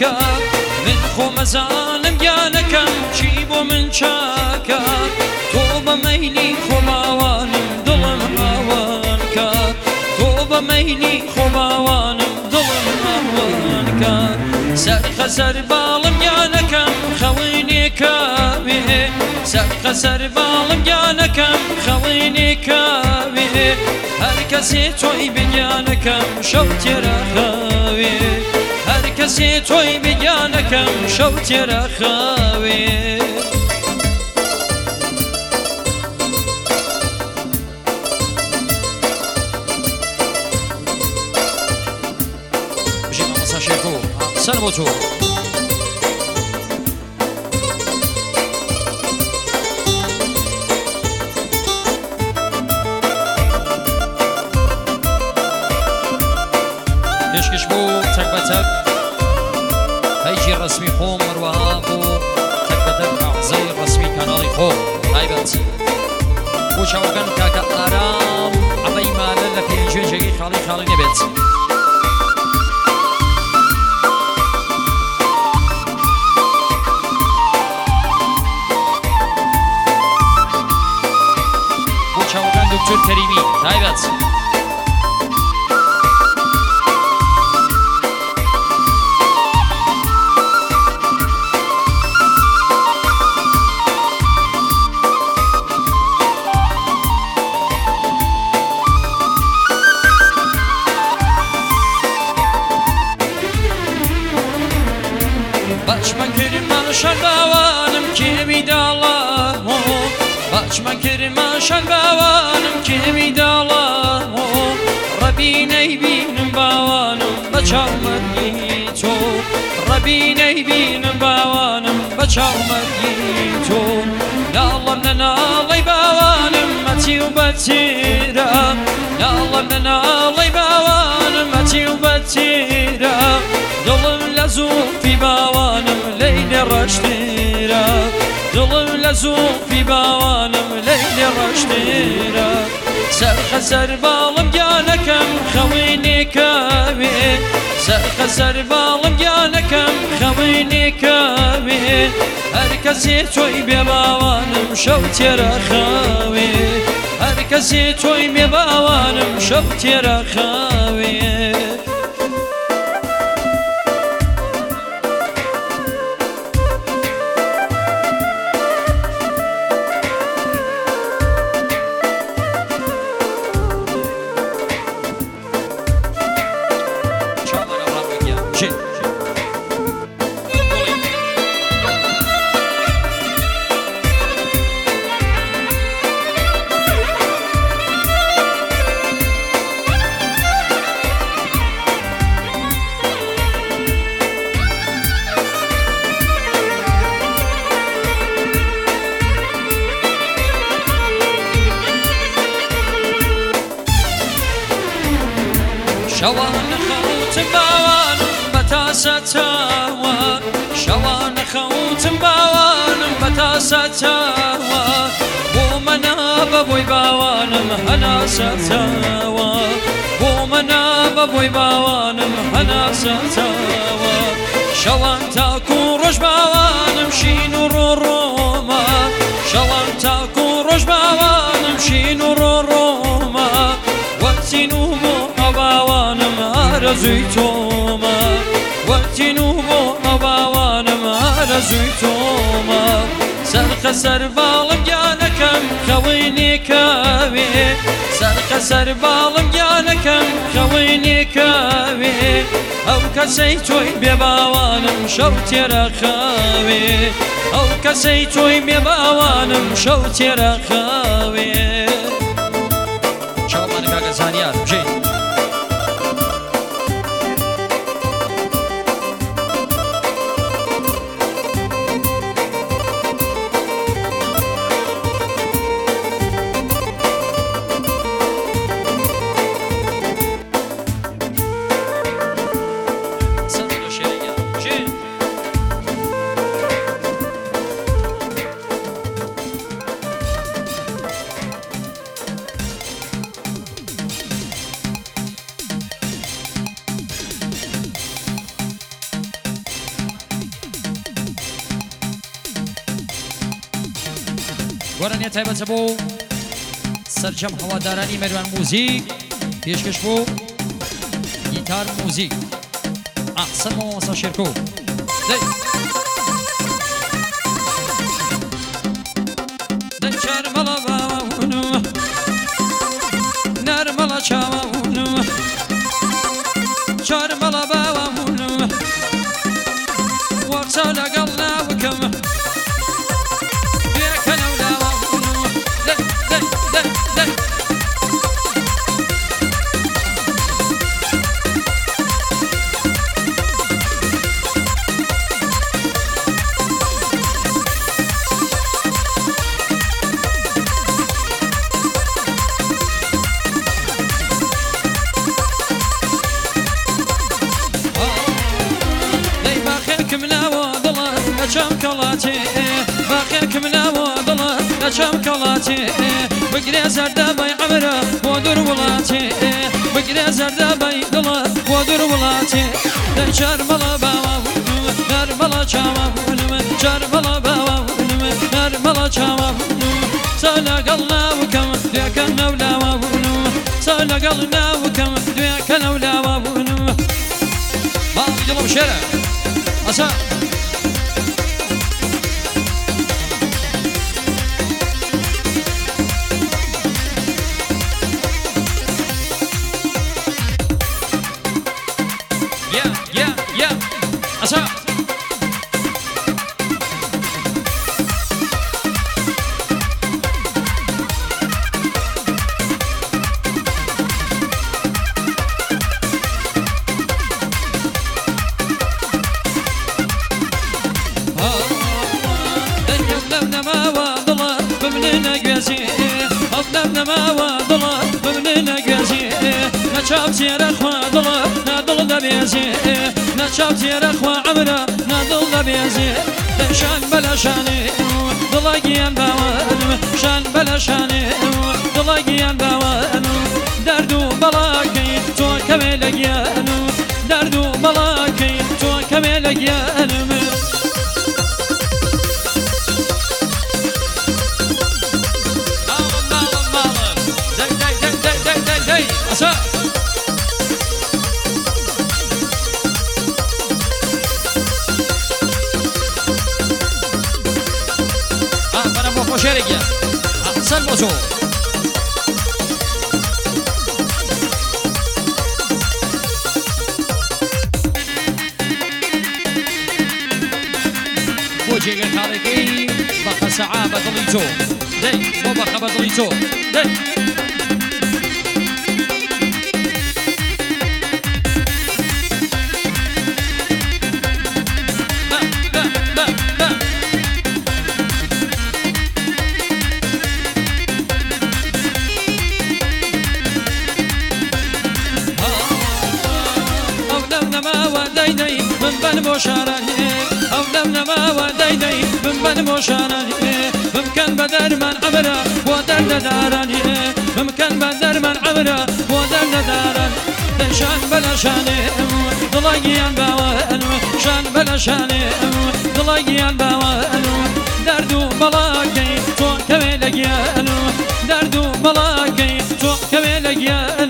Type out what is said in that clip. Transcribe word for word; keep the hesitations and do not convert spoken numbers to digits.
چاکە من خۆ مەزانم گیانەکەم چی بۆ من چاکە تۆ بە مەیلی خۆ باوانم دڵم هاوان کە تۆ بە مەیلی خۆ باوانم دڵم هاوان کە سەرخە سەر باڵم گیانەکەم خەوینێکاوێ سەرخە سەر باڵم گیانەکەم خەوینێکاوێ هەر کەسێ تۆی بگیانەکەم شەو تێرە خاوێ هەر کەسێ تۆی بگیانەکەم شەو تێرە خاوێ بژیمە مەسا شێکۆ سەر بۆ تۆ پێشکەش بۆ تەک بە تەک هەیجی ڕسمی خۆم مروەها بۆ تەک بە تەک ئاعزای ڕسمی کاناڵی خۆم تایبەت بۆ چاوەکان کاکە ئارام ئەمەی مالە لە پێنجێژەکەی خاڵی خاڵی نەبێت بۆ چاوەکان دکتۆر کەریمی تایبەت بچمە کرمە شەرباوانم کێوی داڵە بچمە کرمە شەرباوانم کێوی داڵە ڕەبینەی بینم باوانم بە چاومەرگی تۆ ڕەبینەی بینم باوانم بە چاومەرگی تۆ ناڵەم لە ناڵەی باوانم مەتی و بەتیرە ناڵەم لە ناڵەی باوانم مەتی و بەتیرە دڵم لە زووفی باوانم لەیلێ ڕەشتێرە دڵم لە زووفی باوانم لەیلێ ڕەشتێرە سەرخە سەر باڵم گیانەکەم خەوینێکاوێ سەرخە سەر باڵم گیانەکەم خەوینێکاوێ هەر کەسێ تۆی بێ باوانم شەو تێرە خاوێ هەر کەسێ تۆی بێ باوانم شەو تێرە خاوێ شەوانە خەوتم باوانم بە تاسەتەوە شەوانە خەوتم باوانم بە تاسەتەوە بۆ مەنابە بۆی باوانم هەناسەتەوە بۆ مەنابە بۆی باوانم هەناسەتەوە شەوان تاکو ڕۆژ باوانم شین و ڕۆڕۆمە شەوان تاکو ڕۆژ باوانم شین و ڕۆڕۆمە وەتین و بۆ باوانم ئارەزووی تۆمە وەتین و بۆ باوانم ئارەزووی تۆمە سەرخە سەر باڵم گیانەکەم خەوینێکاوێ سەرخە سەر باڵم گیانەکەم خەوینێکاوێ ئەو کەسەی تۆی بێ باوانم شەو تێرە خاوێ ئەو کەسەی تۆی بێ باوانم شەو تێرە خاوێ چاومانە کاکە زانیار بژین گۆرانیە تایبەتە بۆ سەرجەم هەوادارانی مەروان موزیک پێشکەش بۆ گیتار موزیک ئەحسەن مامۆستا شێرکۆ دەی دەی چارمەڵە باوەون نەرمەڵە چاوەون چارمەڵە باوەون وەقسە لەگەڵ ناوکەم نەچەم کەڵاتێ باخێرکم ناوە دڵە نەچەم کەڵاتێ بگرێ زەردەبەی عەمرە بۆ دوور وڵاتێ بگرێ زەردەبەی دڵە بۆ دوور وڵاتێ دەی چارمەڵە باوەون نەرمەڵە چاوەون چارمەڵە باوەون نەرمەڵە چاوەون سا لەگەڵ ناوکەم دوێکە نەولاوەون سا لەگەڵ ناوکەم دوێکە نەولاوەون باڵی دڵم شێرە ئەسا Yeah, yeah, yeah. Asa. نشاف تيرا خوا ضلا نضل دبيزي نشاف تيرا خوا عمرا نضل دبيزي شان بلا شاني ضلاقيان باوان شان بلا شاني ضلاقيان باوان دردو بلاكي تو كميلقيان دردو بلاكي تو كميلقيان أسا آه أنا بوكو شارك يا أحسن بوسو بوجي كاريكي بقى سعابة ضليتو دي مو بقى بضليتو دي من بوشاراني أو لم نما وديدي من من بوشاراني ممكن بدر من عمره ودر داراني ممكن بدر من عمره ودر داراني شان بلا شاني ضلاقيان باوان شان بلا شاني ضلاقيان باوان دردو بلاقي تو كويلقيان دردو بلاقي تو كويلقيان